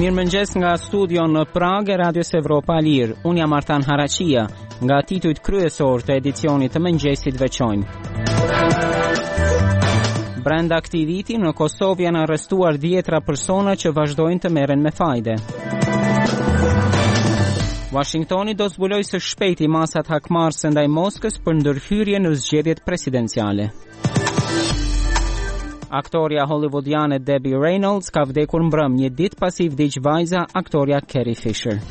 Mirëmëngjes nga studio në Prag e Radios Evropa Lirë. Unë jam Artan Haraqia, nga titujt kryesor të edicionit të mëngjesit veçojmë. Brenda këtij viti në Kosovë janë arrestuar 10 persona që vazhdojnë të merren me fajde. Washingtoni do zbulojë së shpejti masat hakmarrëse ndaj Moskës për ndërhyrje në zgjedhjet presidenciale. Aktoria hollywoodiane Debbie Reynolds ka vdekur mbrëm një ditë pasi vdiq vajza aktoria Carrie Fisher.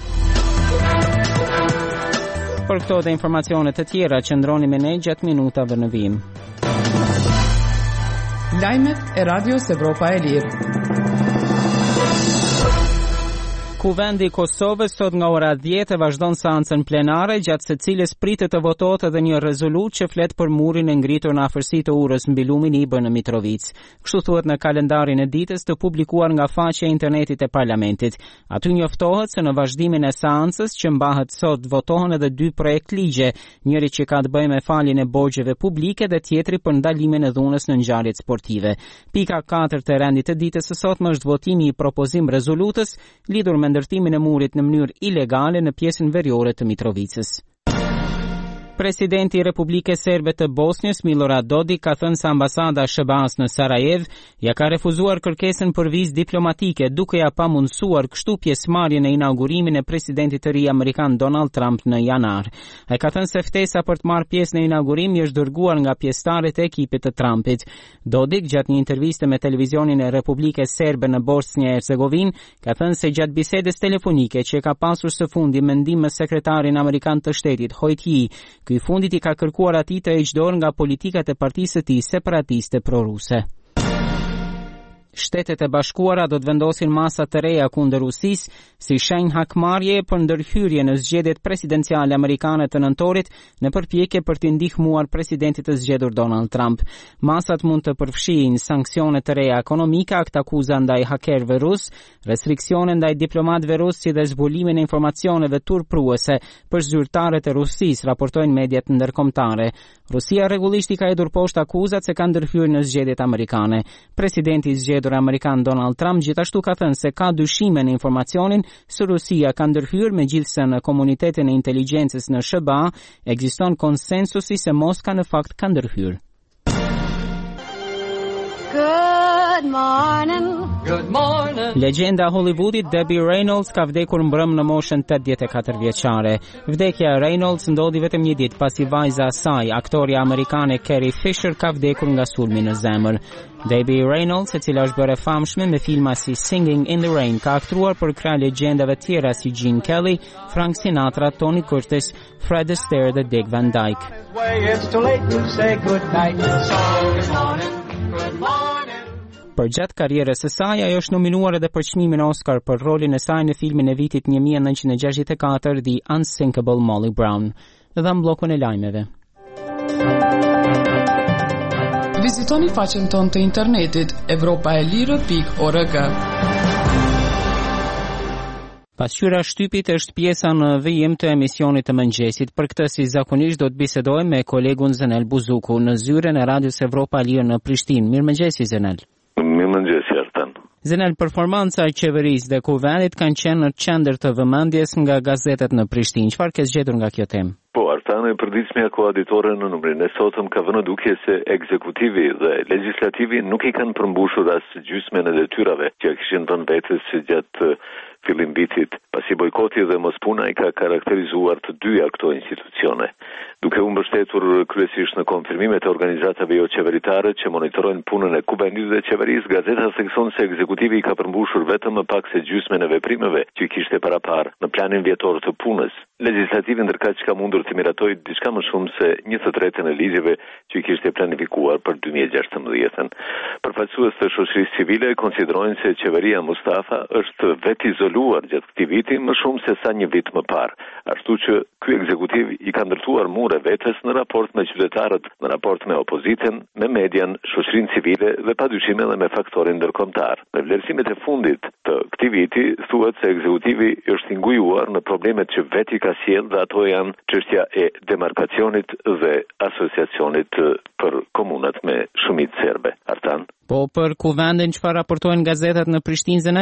Për këto dhe informacionet të tjera qëndroni me ne gjatë minutave në vijim. Lajmet e Radios Evropa e Lirë. Kuvendi i Kosovës sot nga ora 10 vazhdon seancën plenare, gjatë së cilës pritet të votohet edhe një rezolutë që flet për murin e ngritur në afërsi të urës mbi lumin Ibër në Mitrovic. Kështu thuhet në kalendarin e ditës të publikuar nga faqja e internetit e parlamentit. Aty njoftohet se në vazhdimin e seancës që mbahet sot votohen edhe 2 projekt ligje, njëri që ka të bëjë me faljen e borxheve publike dhe tjetri për ndalimin e dhunës në ngjarjet sportive. Pika 4 të rendit të ditës së sotme është votimi i propozim rezolutës lidhur me ndërtimin e murit në mënyrë ilegale në pjesën veriore të Mitrovicës. Presidenti i Republikës Serbe të Bosnjës, Milorad Dodik, ka thënë se ambasada SBA-s në Sarajev ja ka refuzuar kërkesën për vizë diplomatike, duke ja pamundsuar kështu pjesëmarrjen në inaugurimin e presidentit të ri amerikan Donald Trump në janar. Ai ka thënë se ftesa për të marrë pjesë në inaugurim i është dërguar nga pjesëtarët e ekipit të Trumpit. Dodik, gjatë një interviste me televizionin e Republikës Serbe në Bosnjë e Hercegovinë, ka thënë se gjatë bisedës telefonike që ka pasur së fundi me ndihmë sekretarin amerikan të shtetit Hojtji, ky i fundit i ka kërkuar atij të heqë dorë nga politikat e partisë së tij separatiste proruse. Shtetet e Bashkuara do të vendosin masa të reja kundër Rusisë si shenjë hakmarrje për ndërhyrje në zgjedhjet presidenciale amerikane të nëntorit në përpjekje për të ndihmuar presidentit të zgjedhur Donald Trump. Masat mund të përfshijnë sanksione të reja ekonomike, akte akuza ndaj hakerëve rus, restriksione ndaj diplomatëve rus si dhe zbulimin e informacioneve turpruese për zyrtarët e Rusisë, raportojnë mediat ndërkombëtare. Rusia rregullisht i ka hedhur poshtë akuzat se ka ndërhyrë në zgjedhjet amerikane. Presidenti i zgjedhur amerikan Donald Trump gjithashtu ka thënë se ka dyshime në informacionin se Rusia ka ndërhyrë, megjithse në komunitetin e inteligjencës në SBA ekziston konsensusi se Moska në fakt ka ndërhyrë. Good morning. Good morning. Legjenda e Hollywoodit Debbie Reynolds ka vdekur mbrëm në moshën 84 vjeçare. Vdekja e Reynolds ndodhi vetëm një ditë pasi vajza e saj, aktoria amerikane Carrie Fisher, ka vdekur nga sulmi në zemër. Debbie Reynolds, e cila është bërë e famshme me filma si Singing in the Rain, ka aktruar për krye legjendave tjera si Gene Kelly, Frank Sinatra, Tony Curtis, Fred Astaire dhe Dick Van Dyke. Për gjatë karrierës së saj, ajo është nominuar edhe për çmimin Oscar për rolin e saj në filmin e vitit 1964 The Unsinkable Molly Brown. Dhe në bllokun e lajmeve. Vizitoni faqen tonë të internetit europaelire.org. Pasqyra shtypit është pjesa në vijim të emisionit të mëngjesit. Për këtë si zakonisht do të bisedojmë me kolegun Zenel Buzuku në zyrën e Radios Evropa Lirë në Prishtinë. Mirëmëngjes Zenel. Mirëmëngjes Artan. Zenel, performanca e qeverisë dhe kuvendit kanë qenë në qendër të vëmendjes nga gazetet në Prishtinë. Çfarë ke zgjedhur nga kjo temë? Po, Artan, e përditshmja koaditore në numrin e sotëm ka vënë duke se ekzekutivi dhe legislativi nuk i kanë përmbushur as gjysmën e detyrave që kishin dhënë vetes gjatë fillim vitit, pasi bojkoti dhe mospuna i ka karakterizuar të dyja këto institucione. Duke u mbështetur kryesisht në konfirmimet e organizatave jo qeveritare që monitorojnë punën e kuvendit dhe qeverisë, gazeta thekson se ekzekutivi i ka përmbushur vetëm më pak se gjysmën e veprimeve që kishte paraparë në planin vjetor të punës. Legislativi ndërkaq ka mundur të miratojë diçka më shumë se 1/3 e ligjeve që kishte planifikuar për 2016. Përfaqësues të shoqërisë civile konsiderojnë se qeveria Mustafa është vetë izoluar gjatë këtij viti më shumë se sa një vit më parë, ashtu që ky ekzekutiv i ka ndërtuar mure vetes në raport me qytetarët, në raport me opozitën, me median, shoqërinë civile dhe padyshim edhe me faktorin ndërkombëtar. Në vlerësimet e fundit të këtij viti thuhet se ekzekutivi është ngujuar në problemet që veti ka sjellë dhe ato janë çështja e demarkacionit dhe asociacionit për komunat me shumicë serbe. Artan? Po për kuvendin çfarë raportojnë gazetat në Prishtinë, Zenel?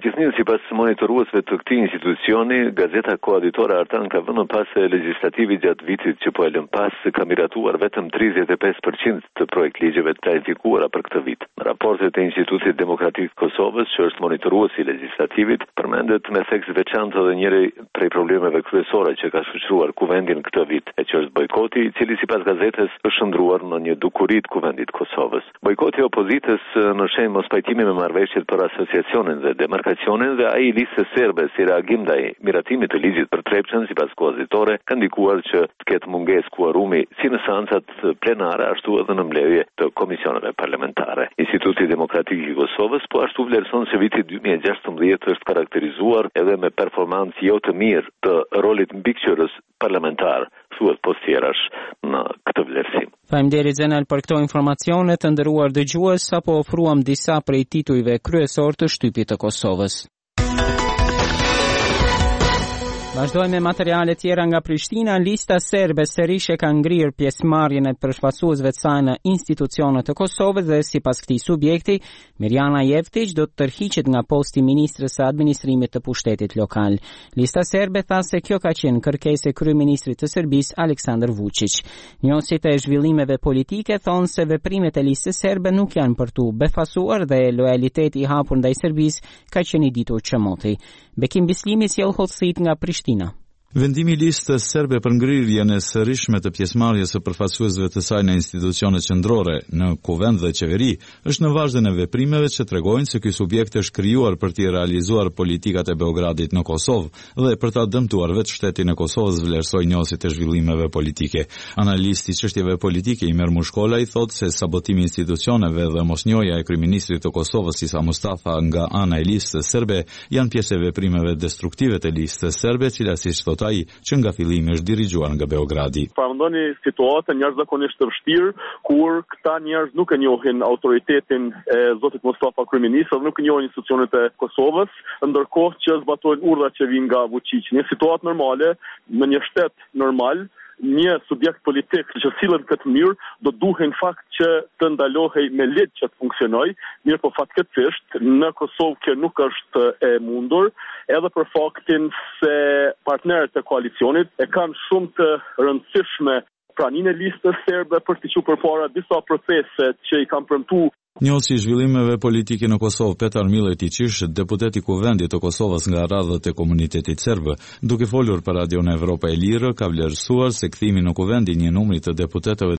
Gjithnjë sipas monitoruesve të këtij institucioni, gazeta koaditore Artan ka vënë pas se legislativi gjatë vitit që po e lëm pas ka miratuar vetëm 35% të projekt ligjeve të planifikuara për këtë vit. Në raportet e Institutit Demokratik të Kosovës, që është monitoruesi i legislativit, përmendet me theks veçantë edhe njëri prej problemeve kryesore që ka shoqëruar kuvendin këtë vit, e që është bojkoti, i cili sipas gazetës është shndruar në një dukuri të kuvendit të Kosovës. Bojkoti i opozitës në shenjë mospajtimi me marrëveshjet për asociacionin dhe demarkacionin dhe ai listës serbe si reagim ndaj miratimit të ligjit për Trepçën sipas koazitore ka ndikuar që të ketë mungesë kuorumi si në seancat plenare ashtu edhe në mbledhje të komisioneve parlamentare. Instituti Demokratik i Kosovës po ashtu vlerëson se viti 2016 është karakterizuar edhe me performancë jo të mirë të rolit mbikëqyrës parlamentar, thuhet postjerash në këtë vlerësim. Faleminderit Zenel për këto informacione të nderuar dëgjues, sapo ofruam disa prej titujve kryesor të shtypit të Kosovës. Vazhdojmë me materiale tjera nga Prishtina. Lista serbe sërish e ka ngrirë pjesëmarrjen e përfaqësuesve të saj në institucionet të Kosovës dhe sipas këtij subjekti, Mirjana Jevtić do të tërhiqet nga posti ministrës së administrimit të pushtetit lokal. Lista serbe tha se kjo ka qenë kërkesë e kryeministrit të Serbisë Aleksandar Vučić. Njohësit e zhvillimeve politike thonë se veprimet e listës serbe nuk janë për tu befasuar dhe lojaliteti i hapur ndaj Serbisë ka qenë i ditur çmoti. Bekim Bislimi sjell hollësit nga Prishtina. Vendimi i listës serbe për ngrirjen e sërishme të pjesëmarrjes së përfaqësuesve të saj në institucionet qendrore, në kuvend dhe qeveri, është në vazhdim e veprimeve që tregojnë se ky subjekt është krijuar për të realizuar politikat e Beogradit në Kosovë dhe për ta dëmtuar vetë shtetin e Kosovës, vlerësoi njohësit e zhvillimeve politike. Analisti i çështjeve politike Imer Mushkola i thotë se sabotimi i institucioneve dhe mosnjohja e kryeministrit të Kosovës Isa Mustafa nga ana e listës serbe janë pjesë e veprimeve destruktive të listës serbe, cila siç thotë ai që nga fillimi është dirigjuar nga Beogradi. Parandoni situatën jashtëzakonisht të vështirë kur këta njerëz nuk e njohin autoritetin e zotit Mustafa kryeminist dhe nuk e njohin institucionet e Kosovës, ndërkohë që zbatojnë urdhrat që vijnë nga Vučić. Një situatë normale në një shtet normal, një subjekt politik që sillet këtë mënyrë do duhet në fakt që të ndalohej me ligj që të funksionoj, mirë po fatkeqësisht në Kosovë kjo nuk është e mundur, edhe për faktin se partnerët e koalicionit e kanë shumë të rëndësishme praninë e listës serbe për të qenë përpara disa procese që i kanë premtuar. Njohësi i zhvillimeve politike në Kosovë, Petar Miletić, deputet i kuvendit të Kosovës nga radhët e komunitetit serb, duke folur për Radion Evropa e Lirë, ka vlerësuar se kthimi në kuvend i një numri të deputetëve